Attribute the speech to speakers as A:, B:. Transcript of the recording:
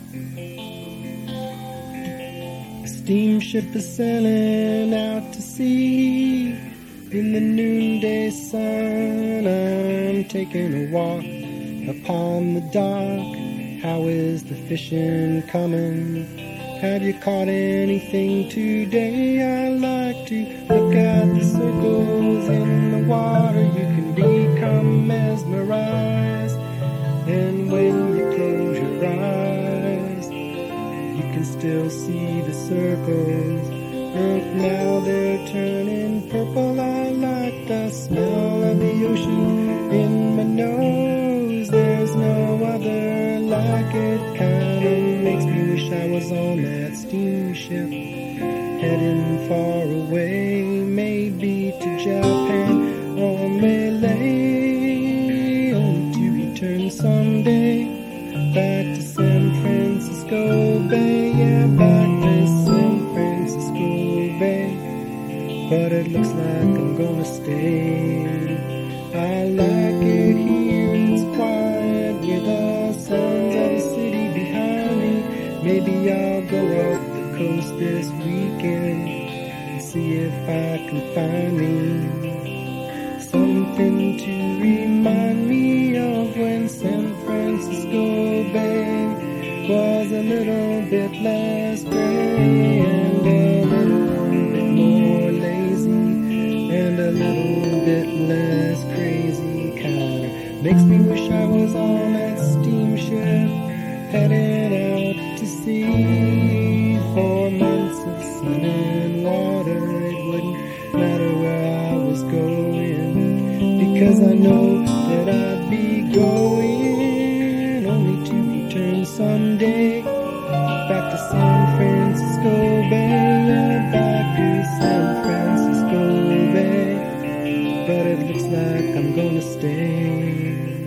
A: A steamship is sailing out to sea. In the noonday sun, I'm taking a walk upon the dock. How is the fishing coming? Have you caught anything today? I like to look at the circles in the water. You can become mesmerized. And when you close your eyes, you can still see the circles. Look, now they're turning purple. I like the smell of the ocean in my nose. There's no other like it. Kinda makes me wish I was on that steamship, heading far away, maybe to Japan or Malay, only to return someday back to San Francisco Bay. Yeah, back to San Francisco Bay. But it looks like I'm gonna stay. I like it here, it's quiet with the sounds of the city behind me. Maybe I'll go up the coast this weekend and see if I can find me something to remind me of when San Francisco Bay was a little bit less gray and a little bit more lazy and a little bit less crazy. Kinda makes me wish I was on that steamship, heading out to sea. 4 months of sun and water, it wouldn't matter where I was going, because I know that I'd be going only to return someday back to San Francisco Bay. Yeah, back to San Francisco Bay. But it looks like I'm gonna stay.